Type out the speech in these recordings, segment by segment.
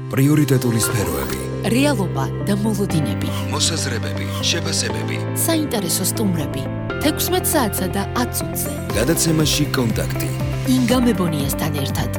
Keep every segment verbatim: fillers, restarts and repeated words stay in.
პრიორიტეტული სფეროები, რეალობა და მოლოდინები, მოსაზრებები, შეფასებები, საინტერესო სტუმრები, თექვსმეტ საათსა და ათს ოცზე. გადაცემაში კონტაქტი. ინგა მებონიასთან ერთად.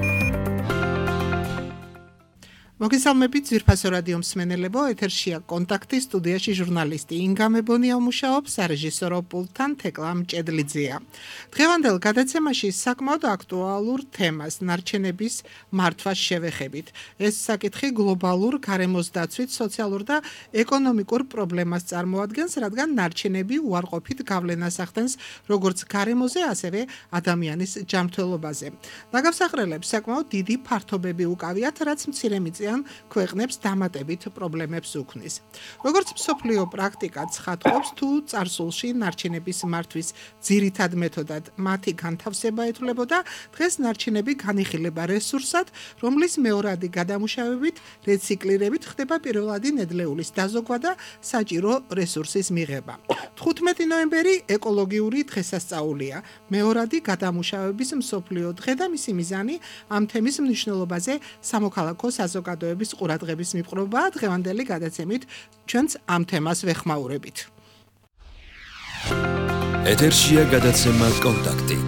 მოგესალმებით ძვირფასო რადიო მსმენელებო, ეთერშია კონტაქტი, სტუდიაში ჟურნალისტი ინგა მებონია მუშაობს, სარეჟისორო პულტთან თეკლა მჭედლიძეა. დღევანდელ გადაცემაში საკმაოდ აქტუალურ თემას, ნარჩენების მართვას შევეხებით. ეს საკითხი გლობალურ გარემოს დაცვით, სოციალურ და ეკონომიკურ პრობლემას წარმოადგენს, რადგან ნარჩენები უარყოფით გავლენას ახდენს როგორც გარემოზე, ასევე ადამიანის ჯანმრთელობაზე. დაგავსაყრელებს საკმაოდ დიდი ფართობები უკავიათ, რაც მცირე მიწიან ქვეყნებს დამატებით პრობლემებს უქმნის. როგორც მსოფლიო პრაქტიკა ცხადყოფს, თუ წარსულში ნარჩენების მართვის ძირითად მეთოდად მათი განთავსება ეთვლებოდა, დღეს ნარჩენები განიხილება რესურსად, რომლის მეორადი გადამუშავებით, რეციკლირებით ხდება პირველადი ნედლეულის დაზოგვა და საჭირო რესურსის მიღება. თხუთმეტი ნოემბერი ეკოლოგიური დღესასწაულია, მეორადი გადამუშავების მსოფლიო დღე და მისი მიზანი ამ თემის მნიშვნელობაზე სამოქალაქო საზოგადოების ყურადღების მიპყრობაა. დღევანდელი გადაცემით ჩვენც ამ თემას ვეხმაურებით. ეთერშია გადაცემა კონტაქტი.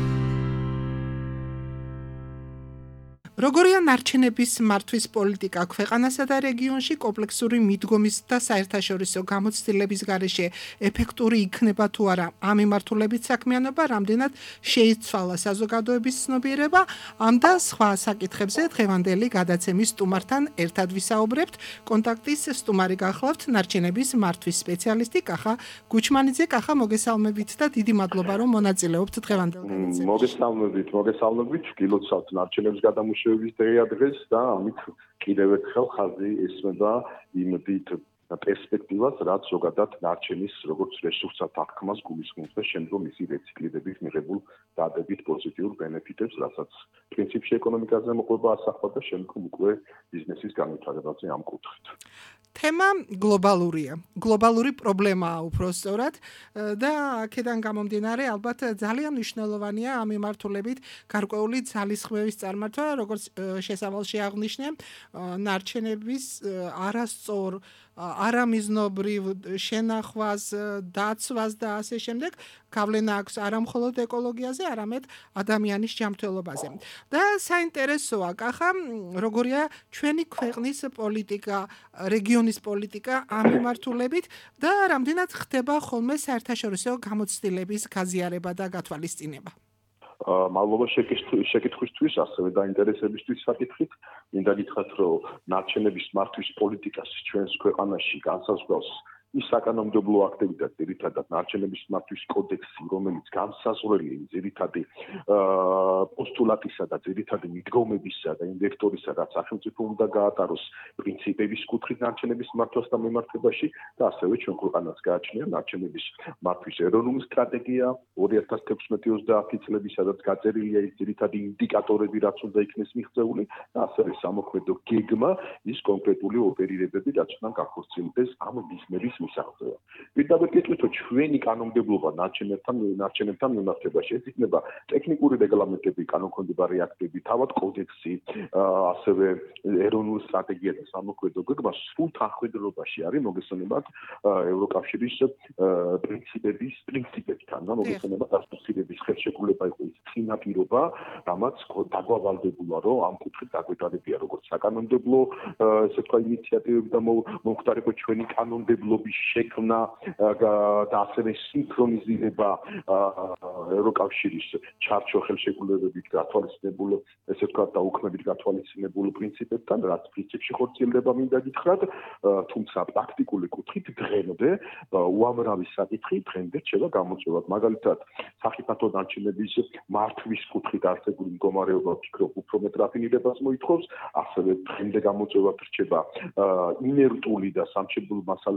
როგორია ნარჩენების მართვის პოლიტიკა ქვეყანასა და რეგიონში კომპლექსური მიდგომის და საერთაშორისო გამოცდილების გარეშე ეფექტური იქნება თუ არა ამ მიმართულებით საქმიანობა, რამდენად შეიცვალა საზოგადოების ცნობიერება, ამ და სხვა საკითხებზე დღევანდელი გადაცემის სტუმართან ერთად ვისაუბრებთ. კონტაქტის სტუმარი გახლავთ ნარჩენების მართვის სპეციალისტი კახა გუჩმანიძე. კახა, მოგესალმებით და დიდი მადლობა რომ მონაწილეობთ დღევანდელ გადაცემაში. მოგესალმებით, მოგესალმებით, გილოცავთ ნარჩენების გადამუშავების დღეა დღეს და ამით კიდევ ერთხელ ხაზი ესმება იმ დიდ პერსპექტივას, რაც ზოგადად ნარჩენის როგორც რესურსად აღქმას გულისხმობს და შემდგომ მისი რეციკლირებით მიღებულ დადებით პოზიტიურ ბენეფიტებს, რასაც პრინციპში ეკონომიკაზე მოყვება ასახვა და შემდგომ უკვე ბიზნესის განვითარებაზე ამ კუთხით. თემა გლობალურია, გლობალური პრობლემაა უფრო სწორად და აქედან გამომდინარე ალბათ ძალიან მნიშვნელოვანია ამ მიმართულებით გარკვეული ძალისხმევის წარმართვა, როგორც შესავალში აღნიშნე, ნარჩენების არასწორ არამიზნობრივ შენახვას, დაცვას და ასე შემდეგ გავლენა აქვს არა მხოლოდ ეკოლოგიაზე, არამედ ადამიანის ჯანმრთელობაზე. და საინტერესოა, კახა, როგორია ჩვენი ქვეყნის პოლიტიკა, რეგიონის პოლიტიკა ამ მიმართულებით და რამდენად ხდება ხოლმე საერთაშორისო გამოცდილების გაზიარება და გათვალისწინება. მადლობა შეკითხვისთვის, ასევე დაინტერესებისთვის საკითხით. მინდა გითხრათ, რომ ნარჩენების მართვის პოლიტიკას ჩვენს ქვეყანაში განსაზღვრავს ის საკანონმდებლო აქტები და ძირითადად ნარჩენების მართვის კოდექსი, რომელიც განსაზღვრელი ძირითადი პოსტულატისა და ძირითადი მიდგომებისა და იმ ვექტორისა, რაც სახელმწიფო უნდა გაატაროს პრინციპების კუთხით ნარჩენების მართვას და მიმართებაში და ასევე ჩვენ ქვეყანას გააჩნია ნარჩენების მართვის ეროვნული სტრატეგია ორი ათას თექვსმეტი ოცდაათი წლები, სადაც გაწერილია ის ძირითადი ინდიკატორები, რაც უნდა იქნეს მიღწეული და ასევე სამოქმედო გეგმა, ის კონკრეტული ოპერირებები, რაც უნდა გახორციელდეს ამ ბიზნესის მისაღწევა. პირდაპირ გეტყვით, რომ ჩვენი კანონმდებლობა ნარჩენებთან ნარჩენებთან მიმართებაში ეს იქნება ტექნიკური რეგლამენტები, კანონქვემდებარე აქტები, თავად კოდექსი, ასევე ეროვნული სტრატეგია და სამოქმედო გეგმა სულ თანხვედრობაში არის მოგესალმებათ ევროკავშირის პრინციპების პრინციპებთან და მოგესალმებათ ასოცირების ხელშეკრულება იყო ის წინაპირობა, რამაც დაგვავალდებულა, რომ ამ კუთხით დაგვეტარებია როგორც საკანონმდებლო ესე თქვა ინიციატივები და მომხდარიყო ჩვენი კანონმდებლობის შექმნა და ასევე სინქრონიზირება ევროკავშირის ჩარჩო ხელშეკრულებებით გათვალისწინებულ, ესე ვთქვა, და უქმებით გათვალისწინებულ პრინციპებთან, რაც პრინციპში ხორციელდება მინდა გითხრათ, თუმცა პრაქტიკული კუთხით დღემდე უამრავი საკითხი დღემდე რჩება გამოწვევად. მაგალითად, სახიფათო ნარჩენების მართვის კუთხით არსებული მდგომარეობა ვფიქრობ უფრო მეტ რაფინირებას მოითხოვს, ასევე დღემდე გამოწვევად რჩება ინერტული და სამშენებლო მასალების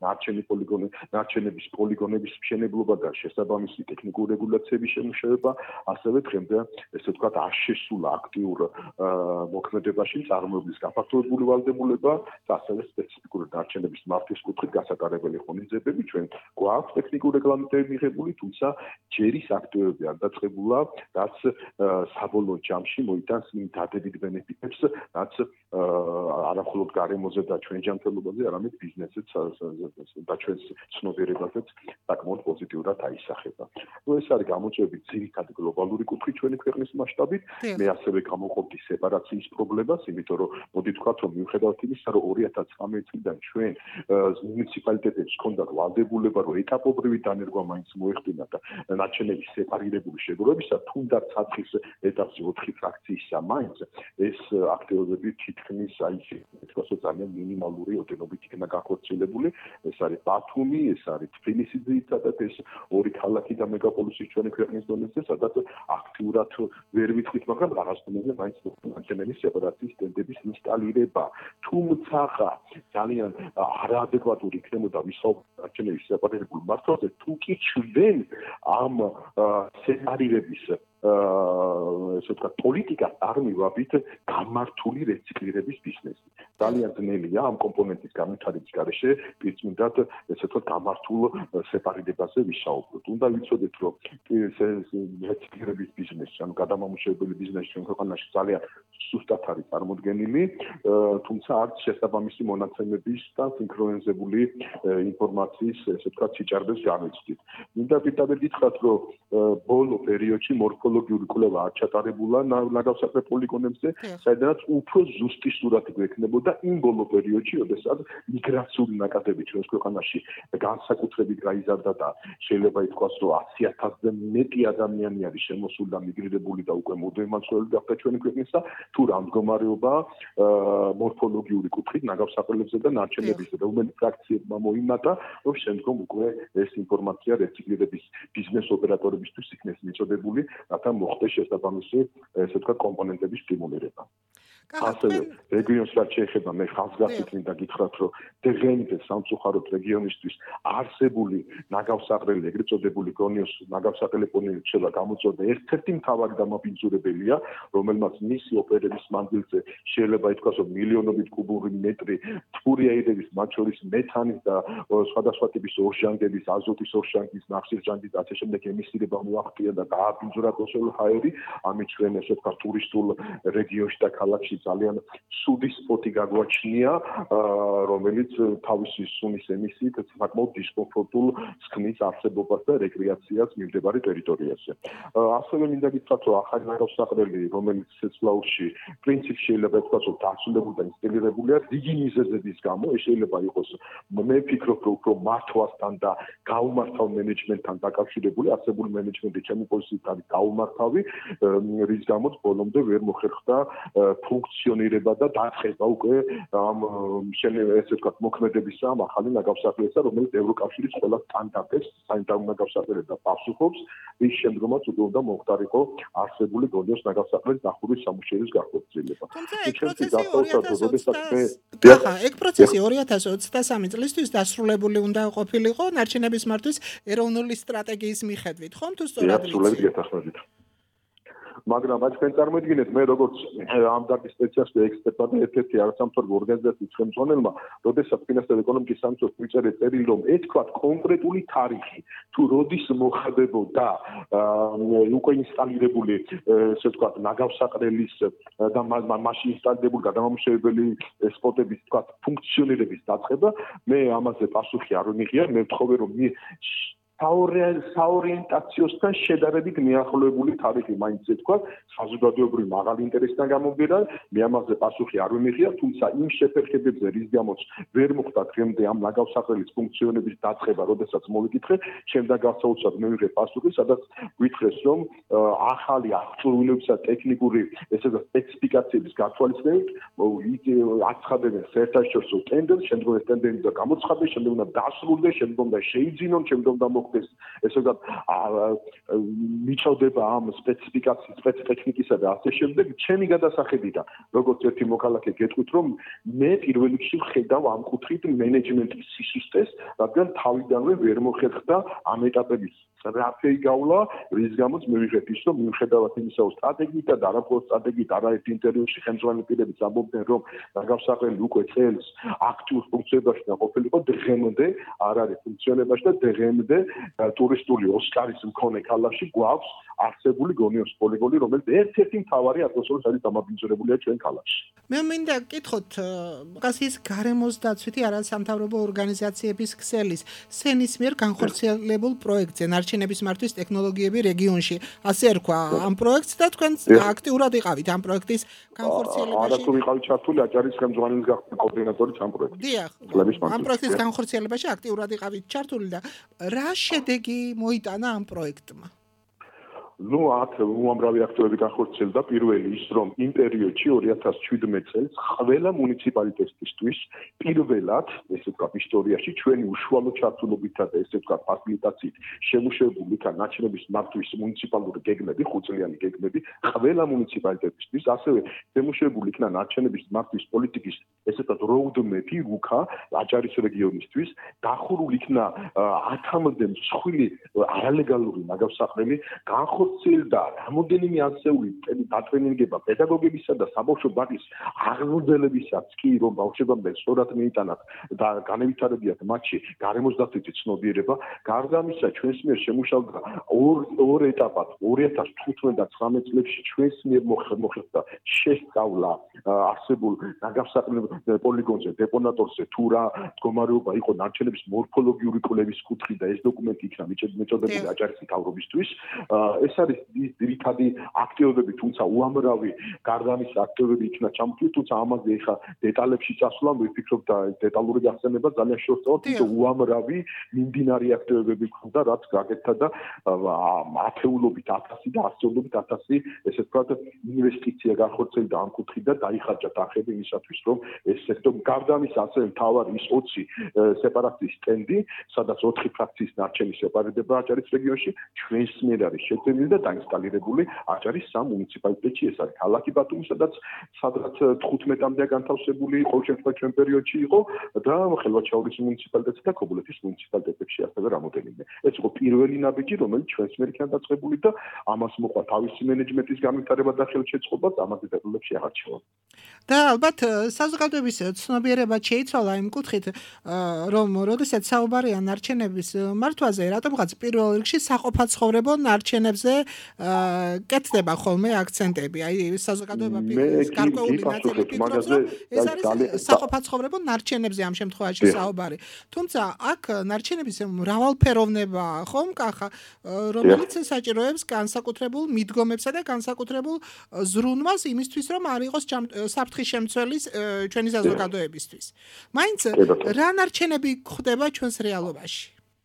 ნარჩენი პოლიგონი, ნარჩენების პოლიგონების მშენებლობა და შესაბამისი ტექნიკური რეგულაციების შემუშავება, ასევე დღემდე ესე ვთქვათ არ შესულა აქტიურ მოქმედებაში წარმოებლის გაფართოებული ვალდებულება და ასევე სპეციფიკური ნარჩენების მართვის კუთხით გასატარებელი ღონისძიებები ჩვენ გვაქვს ტექნიკური რეგლამენტები მიღებული, თუმცა ჯერ ის აქტივები არ დაწყებულა, რაც საბოლოო ჯამში მოიტანს იმ დადებით ბენეფიტებს, რაც არა მხოლოდ გარემოზე და ჩვენ ჯანმრთელობაზე, არამედ ბიზნესზეც და ჩვენს ცნობიერებაზეც საკმაოდ პოზიტიურად აისახება. ეს არის გამოწვევები ძირითადად გლობალური კუთხით ჩვენი ქვეყნის მასშტაბით. მე ასევე გამოყოფდი სეპარაციის პრობლემას, იმიტომ რომ მოდი ვთქვათ, რომ მიუხედავად იმისა, რომ ორი ათას ცხრამეტი წლიდან ჩვენ მუნიციპალიტეტებს ჰქონდათ ვალდებულება, რომ ეტაპობრივი დანერგვა მაინც მოეხდინა და ნარჩენების სეპარირებული შეგროვებისა, თუნდაც სათხის ეტაპზე ოთხი ფრაქციისა მაინც ეს აქტივობები თითქმის აი თქოს ძალიან მინიმალური ოდენობით იქნა გახორციელებული. ეს არის ბათუმი, ეს არის თბილისი ძირითადად ეს ორი ქალაქი და მეგაპოლისი ჩვენი ქვეყნის დონეზე, სადაც აქტიურად ვერ ვიტყვით, მაგრამ რაღაც დონეზე მაინც ნარჩენების სეპარაციის ტენდების ინსტალირება. თუმცა ძალიან არაადეკვატური იქნებოდა ვისაუბროთ ნარჩენების სეპარირებულ მართვაზე, თუ კი ჩვენ ამ სეპარირების ესე ვთქვათ, პოლიტიკას არ მივაბით გამართული რეციკლირების ბიზნესი. ძალიან ძნელია ამ კომპონენტის განვითარების გარეშე პირწმინდად ესე ვთქვათ, გამართულ სეპარირებაზე ვისაუბროთ. უნდა ვიცოდეთ, რომ რეციკლირების ბიზნესი, ანუ გადამამუშავებელი ბიზნესი ჩვენ ქვეყანაში ძალიან სუსტად არის წარმოდგენილი, თუმცა არც შესაბამისი მონაცემების და სინქრონიზებული ინფორმაციის ესე ვთქვათ, სიჭარბეს განვიცდით. მინდა პირდაპირ გითხრათ, რომ ბოლო პერიოდში მორფოლოგიური კვლევა არ ჩატარებულა ნაგავსაყრე პოლიგონებზე, საიდანაც უფრო ზუსტი სურათი გვექნებოდა იმ ბოლო პერიოდში, როდესაც მიგრაციული ნაკადები ჩვენს ქვეყანაში განსაკუთრებით გაიზარდა და შეიძლება ითქვას, რომ ათი ათასზე მეტი ადამიანი არის შემოსული და მიგრირებული და უკვე მოდემაცვლელი გახდა ჩვენი ქვეყნისა, თუ რა მდგომარეობა მორფოლოგიური კუთხით ნაგავსაყრელებზე და ნარჩენებზე, რომელი ფრაქციებმა მოიმატა, რომ შემდგომ უკვე ეს ინფორმაცია რეციკლირების ბიზნეს ოპერატორებისთვის იქნეს მიწოდებული, რათა მოხდეს შესაბამისი ესე ვთქვათ, კომპონენტების სტიმულირება. ასევე რეგიონს რაც შეეხება, მე ხალხგასით მინდა გითხრათ, რომ დღემდე სამწუხაროდ რეგიონისთვის არსებული ნაგავსაყრელი, ეგრეთ წოდებული გონიოს ნაგავსაყრელი პონიო რჩევა გამოწვევდა ერთ-ერთი მთავარი დამოფინანსებელია, რომელმაც მისი ოპერების მანძილზე შეიძლება ითქვას, რომ მილიონობით კუბური მეტრი თბური აირების, მათ შორის მეთანის და სხვადასხვა ტიპის ორჟანგების, აზოტის ორჟანგის, ნახშირჟანგის და ასე შემდეგ ემისირება მოახდინა და დააბინძურა ოსოლ ჰაერი, ამით ჩვენ ესე ვთქვათ, ტურისტულ რეგიონში და ქალაქში ძალიან ცუდი სპოტი გაგვაჩნია, რომელიც თავისი სუნის ემისიით საკმაოდ დისკომფორტულ სქნის არსებობას და რეკრეაციას მიმდებარე ტერიტორიაზე. ასევე მინდა გითხრათ, რომ ახალი ნაგავსაყრელი, რომელიც სეცლაურში პრინციპში შეიძლება ითქვას, რომ დასრულებული და ინსტალირებულია დიდი მიზეზების გამო, ეს შეიძლება იყოს მე ვფიქრობ, რომ უფრო მართვასთან და გაუმართავ მენეჯმენტთან დაკავშირებული, არსებული მენეჯმენტი ჩემი პოზიციით არის გაუმართავი, რის გამოც ბოლომდე ვერ მოხერხდა ფუნქციონირება და დაწყება უკვე ამ ესე ვთქვათ, მოქმედებისა ამ ახალი ნაგავსაყრელისა, რომელიც ევროკავშირის ყველა სტანდარტებს სანიტარულ ნაგავსაყრელად პასუხობს, რის შემდგომაც უკვე უნდა მოხდარიყო არსებული გონიოს ნაგავსაყრელის დახურვის სამუშაოების გახორციელება. ეგ პროცესი ორი ათას ოცდასამი წლისთვის დასრულებული უნდა ყოფილიყო ნარჩენების მართვის ეროვნული სტრატეგიის მიხედვით, ხომ თუ სწორად ვიცი? მაგრამ აი თქვენ წარმოიდგინეთ, მე როგორც ამ დარგის სპეციალისტი ექსპერტი და ერთ-ერთი არასამთავრობო ორგანიზაციის ხელმძღვანელმა, როდესაც ფინანსური ეკონომიკის სამწუხაროდ ვიწერე წერილი, რომ ეთქვათ კონკრეტული თარიღი, თუ როდის მოხდებოდა უკვე ინსტალირებული, ესე ვთქვათ, ნაგავსაყრელის და მაშინ ინსტალირებული გადამამუშავებელი სპოტების, ვთქვათ, ფუნქციონირების დაწყება, მე ამაზე პასუხი არ ვიმიღია, მე ვთხოვე, რომ საორიენტაციოსთან შედარებით მიახლოებული თარიღი მაინც ეთქვა, საზოგადოებრივი მაღალი ინტერესიდან გამომდინარე, მე ამაზე პასუხი არ ვიმიღია, თუმცა იმ შეფერხებებზე, რის გამოც ვერ მოხდა დღემდე ამ ნაგავსაყრელის ფუნქციონირების დაწყება, როდესაც მოვიკითხე, შემდგომ გასაოცრად მივიღე პასუხი, სადაც გითხრეს, რომ ახალი აღჭურვილობისა ტექნიკური ესე სპეციფიკაციების გათვალისწინებით აცხადებენ საერთაშორისო ტენდერს, შემდგომ ეს ტენდერი და გამოცხადდეს, შემდგომ და დასრულდეს, შემდგომ და შეიძინონ, შემდგომ და გამოგდეს ესე ვთქვათ მიწოდება ამ სპეციფიკაციის სპეციფიკისა და ასე შემდეგ ჩემი გადასახედიდან როგორც ერთი მოქალაქე გეტყვით რომ მე პირველ რიგში ვხედავ ამ კუთხით მენეჯმენტის სისტემას რადგან თავიდანვე ვერ მოხერხდა ამ ეტაპების რაფეი გავლა რის გამოც მივიღეთ ის რომ მიუხედავად იმისა რომ სტრატეგიით და არაფერ სტრატეგიით არაერთ ინტერვიუში ხელმძღვანელი პირებიც ამბობდნენ რომ დაგავსაყრელი უკვე წელს აქტიურ ფუნქციონირებაში და ყოფილიყო დღემდე არ არის ფუნქციონირებაში და დღემდე ტურისტული ოსკარის მქონე ქალაქში გვაქვს არსებული გონიოს პოლიგონი რომელიც ერთ-ერთი მთავარი ატმოსფეროს არის დამაბინძურებულია ჩვენ ქალაქში მე მინდა გკითხოთ გასის გარემოს დაცვითი არასამთავრობო ორგანიზაციების ქსელის სენის მიერ განხორციელებულ პროექტზე ნარჩენების მართვის ტექნოლოგიები რეგიონში ასე ერქვა ამ პროექტს და თქვენ აქტიურად იყავით ამ პროექტის განხორციელებაში არა თუ ვიყავით ჩართული აჭარის ხელმძღვანელის გახდა კოორდინატორი ამ პროექტის დიახ ამ პროექტის განხორციელებაში აქტიურად იყავით ჩართული და რა შედეგი მოიტანა ამ პროექტმა ну ათ უამრავი აქტივები განხორციელდა პირველი ის რომ იმ პერიოდში ორი ათას შვიდმეტ წელს ყველა მუნიციპალიტეტისთვის პირველად ესე ვთქვათ ისტორიაში ჩვენი უშუალო ჩართულობითა და ესე ვთქვათ ფასილიტაციით შემუშავებული იქა ნაჩვენების მართვის მუნიციპალური გეგმები ხუთწლიანი გეგმები ყველა მუნიციპალიტეტისთვის ასევე შემუშავებული იქნა ნაჩვენების მართვის პოლიტიკის ესე ვთქვათ roadmap-ი რუქა აჭარის რეგიონისთვის დახურული იქნა ათამდე მსხვილი არალეგალური ნაგავსაყრელი განხორციელდა ხორციელდა რამოდენიმე ასეული დატრენინგება პედაგოგებისა და საბავშვო ბაღის აღმოჩენებისაც კი რომ ბავშვებამდე სწორად მიიტანათ და განევითარებიათ მათში გარემოს დაცვითი ცნობიერება გარდა ამისა ჩვენს მიერ შემუშავდა ორ ორ ეტაპად ორი ათას თხუთმეტ და ცხრამეტ წლებში ჩვენს მიერ მოხერხდა შესწავლა არსებულ ნაგავსაყრელ პოლიგონზე დეპონატორზე თუ რა მდგომარეობა იყო ნარჩენების მორფოლოგიური კვლევის კუთხით და ეს დოკუმენტი იქნა მიჩნეული აჭარის მთავრობისთვის ეს არის ძირითადი აქტივობები, თუმცა უამრავი გარდა ამისა აქტივობები იქნა ჩამოთვლილი, თუმცა ამაზე ეხა დეტალებში წასვლა ვიფიქრობ და დეტალური გახსენება ძალიან შეუსწავლად, თუმცა უამრავი მიმდინარე აქტივობები ქონდა, რაც გაკეთდა და ათეულობით ათასი და ასეულობით ათასი ესე ვთქვათ ინვესტიცია განხორციელდა ამ კუთხით და დაიხარჯა თანხები იმისათვის, რომ ეს სექტორ გარდა ამისა ასევე მთავარი ის ოცი სეპარაციის სტენდი, სადაც ოთხი ფრაქციის ნარჩენი სეპარირდება აჭარის რეგიონში, ჩვენს მიერ არის შეძენილი და დაინსტალირებული აჭარის სამ მუნიციპალიტეტში ეს არის ქალაქი ბათუმი სადაც სადაც თხუთმეტამდე განთავსებული ყოველ შემთხვევაში ჩვენ პერიოდში იყო და ხელვაჩაურის მუნიციპალიტეტი და ქობულეთის მუნიციპალიტეტებში ასევე რამოდენიმე ეს იყო პირველი ნაბიჯი რომელიც ჩვენს მიერ იქნა დაწყებული და ამას მოყვა თავისი მენეჯმენტის განვითარება და ხელშეწყობა და ამაზე დეტალებში აღარ ჩავა და ალბათ საზოგადოების ცნობიერება შეიცვალა იმ კუთხით რომ როდესაც საუბარია ნარჩენების მართვაზე რატომღაც პირველ რიგში საყოფაცხოვრებო ნარჩენებზე კეთდება ხოლმე აქცენტები. აი საზოგადოება გარკვეული ნაწილი ფიქრობს რომ ეს არის საყოფაცხოვრებო ნარჩენებზე ამ შემთხვევაში საუბარი. თუმცა აქ ნარჩენების მრავალფეროვნება ხომ კახა რომელიც საჭიროებს განსაკუთრებულ მიდგომებსა და განსაკუთრებულ ზრუნვას იმისთვის რომ არ იყოს საფრთხის შემცველის ჩვენი საზოგადოებისთვის. მაინც რა ნარჩენები ხდება ჩვენს რეალობაში?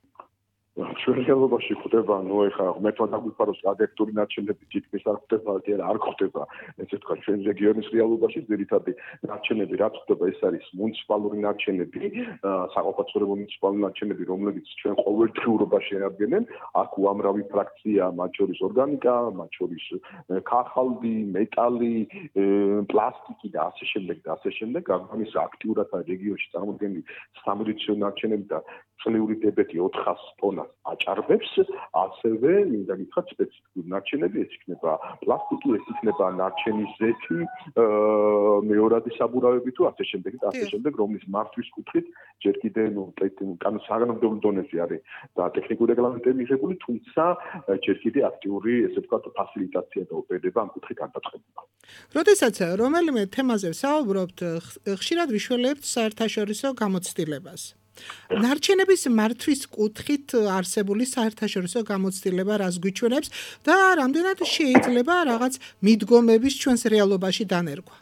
ჩვენ რეალობაში ხდება, ნუ ეხლა მე თვითონ დაგვიფაროს ადექტური ნარჩენები თითქმის არ ხდება, არ ხდება. ესე ვთქვათ, ჩვენ რეგიონის რეალობაში ძირითადი ნარჩენები რაც ხდება, ეს არის მუნიციპალური ნარჩენები, საყოფაცხოვრებო მუნიციპალური ნარჩენები, რომლებიც ჩვენ ყოველდღიურობა შეადგენენ. აქ უამრავი ფრაქცია, მათ შორის ორგანიკა, მათ შორის ქაღალდი, მეტალი, პლასტიკი და ასე შემდეგ და ასე შემდეგ. ამის აქტიურად რეგიონში წარმოდგენილი სამედიცინო ნარჩენები და წლიური დებეტი ოთხას ტონას აჭარბებს, ასევე მინდა გითხრათ სპეციფიკური ნარჩენები, ეს იქნება პლასტიკი, ეს იქნება ნარჩენის ზეთი, მეორადი საბურავები თუ ასე შემდეგ და ასე შემდეგ, რომლის მართვის კუთხით ჯერ კიდევ ნუ საგანმანათლებლო დონეზე არის და ტექნიკური რეგლამენტები მიღებული, თუმცა ჯერ კიდევ აქტიური, ესე ვთქვათ, ფასილიტაცია და ოპერება ამ კუთხით არ დაწყებულა. როდესაც რომელიმე თემაზე ვსაუბრობთ, ხშირად ვიშველებთ საერთაშორისო გამოცდილებას. ნარჩენების მართვის კუთხით არსებული საერთაშორისო გამოცდილება რას გვიჩვენებს და რამდენად შეიძლება რაღაც მიდგომების ჩვენს რეალობაში დანერგვა?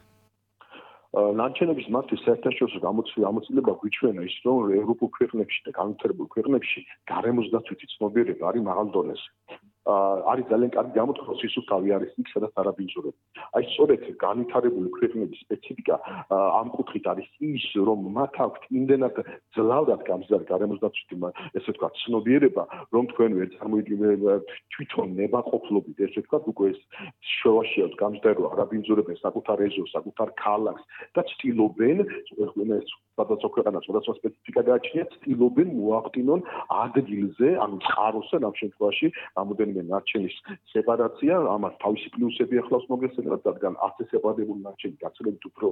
ნარჩენების მართვის საერთაშორისო გამოცდილება გვიჩვენა ის, რომ ევროპულ ქვეყნებში და განვითარებულ ქვეყნებში გარემოს დაცვითი ცნობიერება არის მაღალ დონეზე. არის ძალიან კარგი გამოთქვა სისუფთავე არის იქ სადაც არაბინძურები. აი სწორედ განვითარებული ქვეყნების სპეციფიკა ამ კუთხით არის ის, რომ მათ აქვთ იმდენად ძლავრად გამზრდარი გარემოსდაცვითი ესე ვთქვათ ცნობიერება, რომ თქვენ ვერ წარმოიდგინეთ თვითონ ნებაყოფლობით ესე ვთქვათ უკვე ეს შევაშიოთ გამზრდარო არაბინძურებენ საკუთარ ეზოს, საკუთარ ქალაქს და ცდილობენ ეს სადაც ქვეყანას სხვადასხვა სპეციფიკა გააჩნიათ, ცდილობენ მოახდინონ ადგილზე, ანუ წყაროსზე ამ შემთხვევაში რამოდენიმე ნარჩენის სეპარაცია, ამას თავისი პლუსები ახლავს მოგესალმებით, რადგან ასე სეპარირებული ნარჩენი გაცილებით უფრო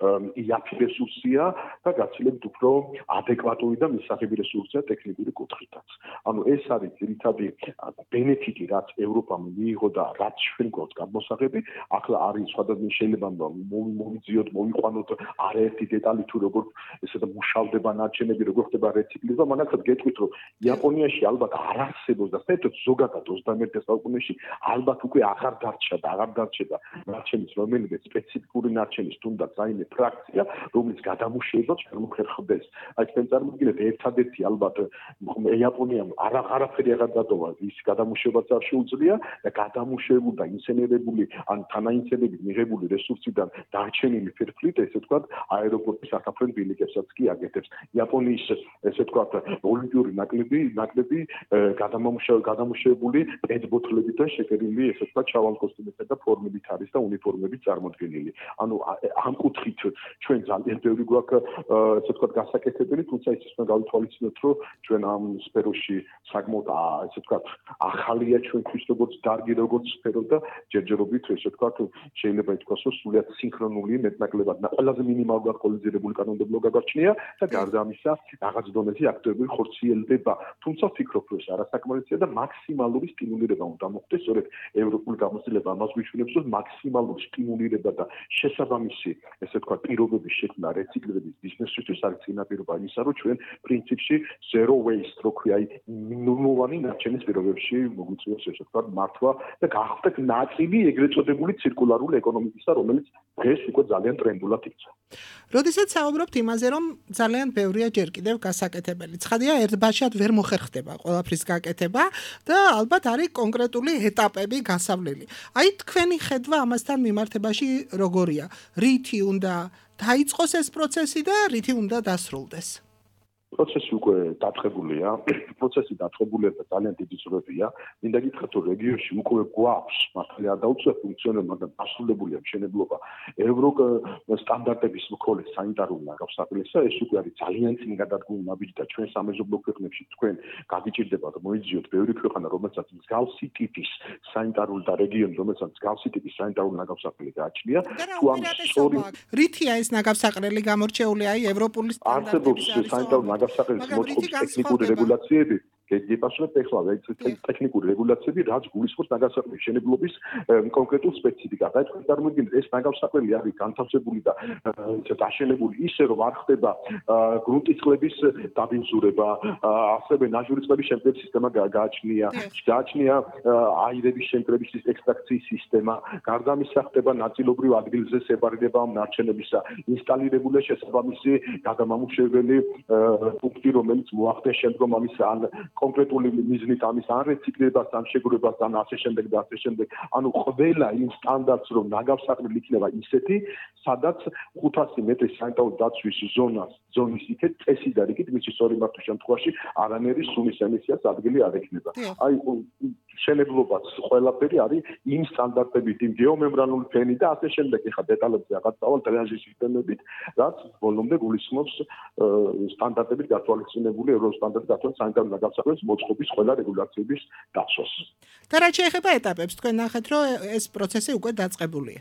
იაფი რესურსია და გაცილებით უფრო ადეკვატური და მისაღები რესურსია ტექნიკური კუთხითაც. ანუ ეს არის ძირითადი ბენეფიტი, რაც ევროპამ მიიღო და რაც ჩვენ გვაქვს გამოსაღები, ახლა არის სხვადასხვა შეიძლება მოვიძიოთ, მოვიყვანოთ არაერთი დეტალი თუ როგორ ესე და მუშავდება ნარჩენები, როგორ ხდება რეციკლირება, მანახად გეტყვით, რომ იაპონიაში ალბათ არ არსებობს და საერთოდ ზოგადად ოცდამეერთე საუკუნეში ალბათ უკვე აღარ დარჩა და აღარ დარჩება ნარჩენის რომელიმე სპეციფიკური ნარჩენის თუნდაც რაიმე ფრაქცია, რომლის გადამუშავებაც შემოხერხდეს. აი თქვენ წარმოგიდგენთ ერთადერთი ალბათ იაპონიამ არა არაფერი აღარ დატოვა, ის გადამუშავებაც არ შეუძლია და გადამუშავებული და ინსენერებული ან თანაინსენერებით მიღებული რესურსიდან დარჩენილი ფერფლით ესე ვთქვათ აეროპორტის საქართველოს ბილიკებსაც კი აკეთებს. იაპონიის ესე ვთქვათ ოლიმპიური ნაკლები ნაკლები გადამამუშავ გადამუშავებული პეტბოთლებით და შეკერილი ესე ვთქვათ ჩავალ კოსტუმებითა და ფორმებით არის და უნიფორმებით წარმოდგენილი. ანუ ამ კუთხით ჩვენ ძალიან ბევრი გვაქვს ესე ვთქვათ გასაკეთებელი, თუმცა ის უნდა გავითვალისწინოთ, რომ ჩვენ ამ სფეროში საკმაოდ ესე ვთქვათ ახალია ჩვენთვის როგორც დარგი, როგორც სფერო და ჯერჯერობით ესე ვთქვათ შეიძლება ითქვას, რომ სულად სინქრონული მეტნაკლებად და ყველაზე მინიმალურად აკtualizirებული კანონმდებლობა გაგვაჩნია და გარდა ამისა რაღაც დონეზე აქტივები ხორციელდება. თუმცა ვფიქრობ, რომ ეს არასაკმარისია და მაქსიმალური სტიმულირება უნდა მოხდეს, სწორედ ევროპული გამოცდილება ამას გვიჩვენებს, რომ მაქსიმალური სტიმულირება და შესაბამისი ესე ვთქვათ პირობების შექმნა რეციკლირების ბიზნესისთვის არის წინაპირობა იმისა, რომ ჩვენ პრინციპში zero waste რო ქვია, აი ნულოვანი ნარჩენის პირობებში მოგვიწევს ესე ვთქვათ მართვა და გახდეთ ნაწილი ეგრეთ წოდებული ცირკულარული ეკონომიკისა, რომელიც დღეს უკვე ძალიან ტრენდულად იქცა. როდესაც საუბრობთ იმაზე, რომ ძალიან ბევრია ჯერ კიდევ გასაკეთებელი. ცხადია, ერთბაშად ვერ მოხერხდება ყველაფრის გაკეთება და ალბათ არის კონკრეტული ეტაპები გასავლელი. აი თქვენი ხედვა ამასთან მიმართებაში როგორია? რითი უნდა დაიწყოს ეს პროცესი და რითი უნდა დასრულდეს? პროცესი უკვე დაწყებულია, პროცესი დაწყებულია და ძალიან დიდი ძროებია. მინდა გითხრათ, რომ რეგიონში უკვე გვაქვს მართალია არ დაუწევთ ფუნქციონირება, მაგრამ დასრულებულია მშენებლობა ევრო სტანდარტების მქონე სანიტარული ნაგავსაყრელისა, ეს უკვე არის ძალიან წინ გადადგმული ნაბიჯი და ჩვენ სამეზობლო ქვეყნებში თქვენ გაგიჭირდებათ მოიძიოთ ბევრი ქვეყანა, რომელსაც მსგავსი ტიპის სანიტარული და რეგიონი, რომელსაც მსგავსი ტიპის სანიტარული ნაგავსაყრელი გააჩნია, თუ ამ სწორი რითია ეს ნაგავსაყრელი გამორჩეული აი ევროპული სტანდარტების არის გასაყრელის მოწყობის ტექნიკური რეგულაციები გეპასუხებთ ახლა ეს ტექნიკური რეგულაციები რაც გულისხმობს ნაგავსაყრელის მშენებლობის კონკრეტულ სპეციფიკას. აი თქვენ წარმოგიდგენთ ეს ნაგავსაყრელი არის განთავსებული და დაშენებული ისე რომ არ ხდება გრუნტის წყლების დაბინძურება, ასევე ნაჟური წყლების შემკრების სისტემა გააჩნია, გააჩნია აირების შემკრების ექსტრაქციის სისტემა, გარდა ამისა ხდება ნაწილობრივ ადგილზე სეპარირება ნარჩენებისა, ინსტალირებულია შესაბამისი გადამამუშავებელი პუნქტი, რომელიც მოახდენს შემდგომ ამის ან კონკრეტული მიზნით ამის ან რეციკლირებას, ან შეგროვებას, ან ასე შემდეგ და ასე შემდეგ. ანუ ყველა იმ სტანდარტს რომ ნაგავსაყრელი იქნება ისეთი, სადაც ხუთასი მეტრის სანიტარული დაცვის ზონას, ზონის იქეთ წესი და რიგით მისი სწორი მართვის შემთხვევაში არანაირი სუმის ემისიას ადგილი არ ექნება. აი შენებლობაც ყველაფერი არის იმ სტანდარტებით, იმ გეომემბრანული ფენი და ასე შემდეგ. ეხლა დეტალებზე რაღაც წავალ დრენაჟის სისტემებით, რაც ბოლომდე გულისხმობს სტანდარტებით გათვალისწინებული ევროსტანდარტით გათვალისწინებული სანიტარული ნაგავსაყრელის მოწყობის ყველა რეგულაციების დაცვას. და რა შეეხება ეტაპებს, თქვენ ნახეთ, რომ ეს პროცესი უკვე დაწყებულია.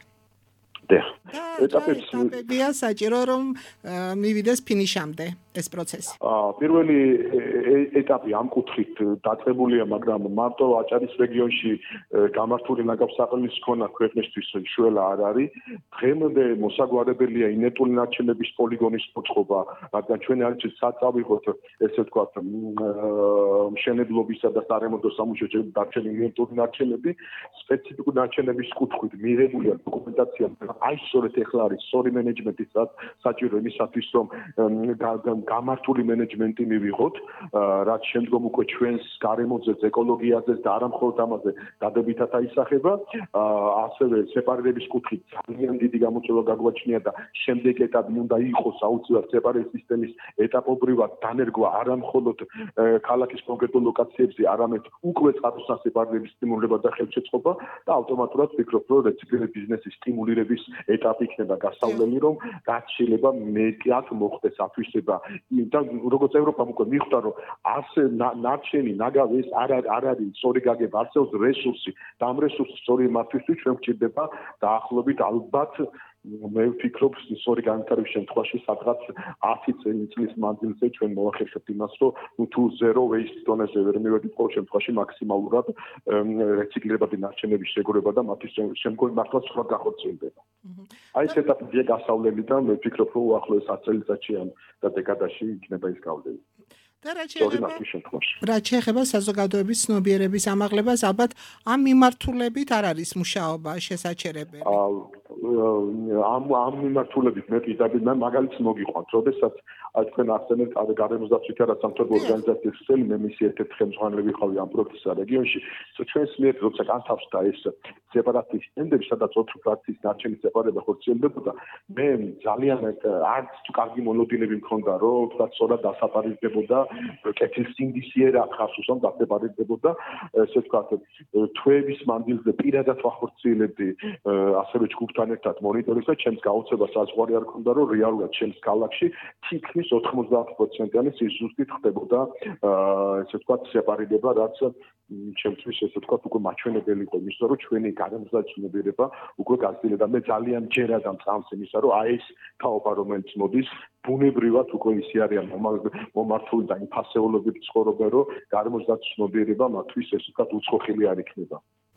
ეტაპებია საჭირო რომ მივიდეს ფინიშამდე ეს პროცესი. პირველი ეტაპი ამ კუთხით დაწყებულია, მაგრამ მარტო აჭარის რეგიონში გამართული ნაგავსაყრელის ქონა ქვეყნისთვის შველა არ არის. დღემდე მოსაგვარებელია ინერტული ნარჩენების პოლიგონის მოწყობა, რადგან ჩვენ არ ვიცით საწავიღოთ ესე ვთქვათ მშენებლობისა და სარემონტო სამუშაოების დარჩენილი ინერტული ნარჩენები, სპეციფიკური ნარჩენების კუთხით მიღებულია დოკუმენტაცია. აი სწორედ ეხლა არის სწორი მენეჯმენტის საჭირო იმისათვის რომ გამართული მენეჯმენტი მივიღოთ, რაც შემდგომ უკვე ჩვენს გარემოძეც, ეკოლოგიაზეც და არა მხოლოდ ამაზე დადებითად აისახება, ასევე სეპარირების კუთხით ძალიან დიდი გამოწვევა გაგვაჩნია და შემდეგ ეტაპი უნდა იყოს აუცილებლად სეპარირების სისტემის ეტაპობრივად დანერგვა არა მხოლოდ ქალაქის კონკრეტულ ლოკაციებზე, არამედ უკვე წყაროსან სეპარირების სტიმულება და ხელშეწყობა და ავტომატურად ვფიქრობ, რომ რეციკლირების ბიზნესის სტიმულირების ეტაპი იქნება გასავლელი, რომ რაც შეიძლება მეტად მოხდეს ათვისება და როგორც ევროპამ უკვე მიხვდა, რომ ასე ნარჩენი ნაგავი ეს არ არ არის სწორი გაგება, არსებობს რესურსი და ამ რესურსის სწორი მართვისთვის ჩვენ გვჭირდება დაახლოებით ალბათ მე ვფიქრობ, სწორი განვითარების შემთხვევაში სადღაც ათი წლის მანძილზე ჩვენ მოვახერხებთ იმას, რომ თუ zero waste დონეზე ვერ მივედით, ყოველ შემთხვევაში მაქსიმალურად რეციკლირებადი ნარჩენების შეგროვება და მათთვის შემდგომი მართლა სწორად გახორციელდება. აი ეს ეტაპია გასავლელი და მე ვფიქრობ, რომ უახლოეს ათ წელიწადში ან და დეკადაში იქნება ის გავლენა. და რაც შეეხება საზოგადოების ცნობიერების ამაღლებას, ალბათ ამ მიმართულებით არ არის მუშაობა შესაჩერებელი. ამ ამ მიმართულებით მე პირდაპირ მაგალითს მოგიყვანთ, როდესაც თქვენ ახსენეთ გარემოსდაცვითი არასამთავრობო ორგანიზაციის წელი მე მისი ერთ-ერთი ხელმძღვანელი ვიყავი ამ პროექტის რეგიონში. ჩვენს მიერ როცა განთავსდა ეს სეპარატის სტენდები, სადაც ოთხი ფრაქციის ნარჩენი სეპარება ხორციელდებოდა, მე ძალიან არც თუ კარგი მონოდინები მქონდა, რომ თქვა სწორად დასაპარიზდებოდა კეთილ სინდისიერა ხარს უსვამ დასაპარიზდებოდა, ესე ვთქვათ, თვეების მანძილზე პირადად ვახორციელებდი ასევე ჯგუფთან ერთად მონიტორინგს და ჩემს გაოცებას საზღვარი არ ქონდა, რომ რეალურად ჩემს ქალაქში თითქმის ოთხმოცდაათ პროცენტიანი სიზუსტით ხდებოდა ესე ვთქვათ სეპარირება, რაც ჩემთვის ესე ვთქვათ უკვე მაჩვენებელი იყო იმისა, რომ ჩვენი გარემოსდაცვითი ცნობიერება უკვე გაზრდილია და მე ძალიან ჯერა და მწამს იმისა, რომ აი ეს თაობა რომელიც მოდის ბუნებრივად უკვე ისე არიან მომართული და იმფასეულობით ცხოვრობენ, რომ გარემოსდაცვითი ცნობიერება მათთვის ესე ვთქვათ უცხოხილი არ იქნება.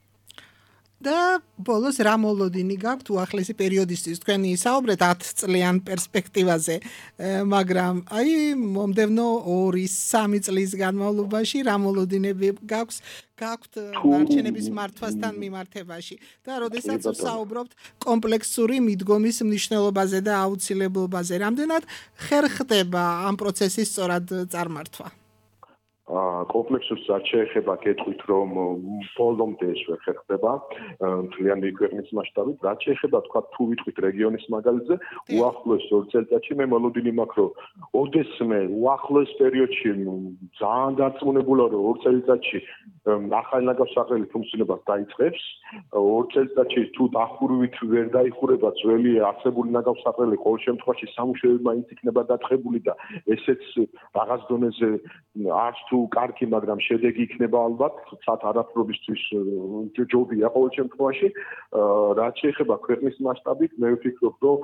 და ბოლოს რა მოლოდინი გაქვთ უახლესი პერიოდისთვის? თქვენი საუბრეთ ათ წლიან პერსპექტივაზე, მაგრამ აი მომდევნო ორი სამი წლის განმავლობაში რა მოლოდინები გაქვს გაქვთ ნარჩენების მართვასთან მიმართებაში და როდესაც ვსაუბრობთ კომპლექსური მიდგომის მნიშვნელობაზე და აუცილებლობაზე, რამდენად ხერ ხდება ამ პროცესის სწორად წარმართვა? კომპლექსურს რაც შეეხება გეტყვით, რომ ბოლომდე ეს ვერ ხერხდება მთლიანი ქვეყნის მასშტაბით, რაც შეეხება თქვა თუ ვიტყვით რეგიონის მაგალითზე, უახლოეს ორ წელიწადში მე მოლოდინი მაქვს, რომ ოდესმე უახლოეს პერიოდში ძალიან დარწმუნებულა, რომ ორ წელიწადში ახალი ნაგავსაყრელი ფუნქციონებას დაიწყებს, ორ წელიწადში თუ დახურვით ვერ დაიხურება ძველი არსებული ნაგავსაყრელი, ყოველ შემთხვევაში სამუშაოები მაინც იქნება დაწყებული და ესეც რაღაც დონეზე არც თუ კარგი, მაგრამ შედეგი იქნება ალბათ, ცათ არაფრობისთვის ჯობია ყოველ შემთხვევაში. რაც შეეხება ქვეყნის მასშტაბით, მე ვფიქრობ, რომ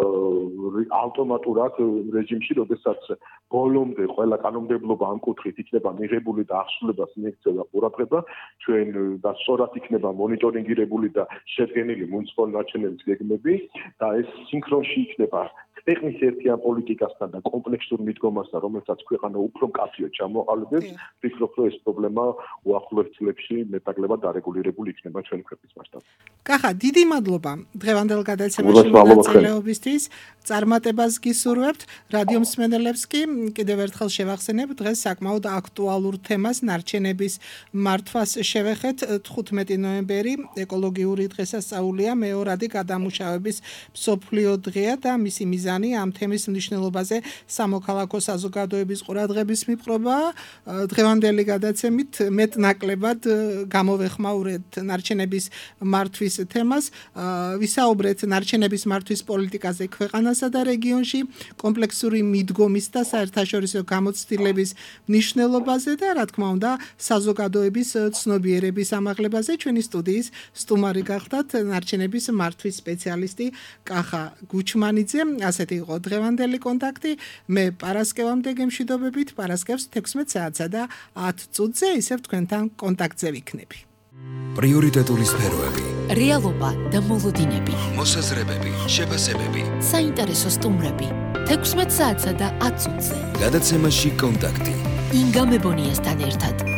ავტომატურად რეჟიმში, როდესაც ბოლომდე ყველა კანონმდებლობა ამ კუთხით იქნება მიღებული და აღსრულებას მიექცევა ყურადღება, ჩვენ და სწორად იქნება მონიტორინგირებული და შედგენილი მუნიციპალური ნარჩენების გეგმები და ეს სინქრონში იქნება ქვეყნის ერთიან პოლიტიკასთან და კომპლექსურ მიდგომასთან, რომელსაც ქვეყანა უფრო მკაფიოდ ჩამოყალიბებს, ვფიქრობ, რომ ეს პრობლემა უახლოეს წლებში მეტნაკლებად დარეგულირებული იქნება ჩვენი ქვეყნის მასშტაბით. კახა, დიდი მადლობა დღევანდელ გადაცემაში მონაწილეობისთვის. წარმატებას გისურვებთ. რადიო მსმენელებს კი კიდევ ერთხელ შევახსენებ, დღეს საკმაოდ აქტუალურ თემას ნარჩენების მართვას შევეხეთ. თხუთმეტი ნოემბერი ეკოლოგიური დღესასწაულია, მეორადი გადამუშავების მსოფლიო დღეა და მისი მიზანი ამ თემის მნიშვნელობაზე სამოქალაქო საზოგადოების ყურადღების მიპყრობა. დღევანდელი გადაცემით მეტნაკლებად გამოვეხმაურეთ ნარჩენების მართვის თემას, ვისაუბრეთ ნარჩენების მართვის პოლიტიკაზე ქვეყანასა და რეგიონში, კომპლექსური მიდგომის და საერთაშორისო გამოცდილების მნიშვნელობაზე და რა თქმა უნდა საზოგადოების ცნობიერების ამაღლებაზე. ჩვენი სტუდიის სტუმარი გახდათ ნარჩენების მართვის სპეციალისტი კახა გუჩმანიძე. ასეთი იყო დღევანდელი კონტაქტი. მე პარასკევამდე გემშვიდობებით, პარასკევს თექვსმეტ საათსა და ათ წუთზე ისევ თქვენთან კონტაქტზე ვიქნები. პრიორიტეტული სფეროები, რეალობა და მოლოდინები, მოსაზრებები, შეფასებები, საინტერესო სტუმრები. თექვსმეტ საათსა და ათ წუთზე. გადაცემაში კონტაქტი. ინგა მებონიასთან ერთად.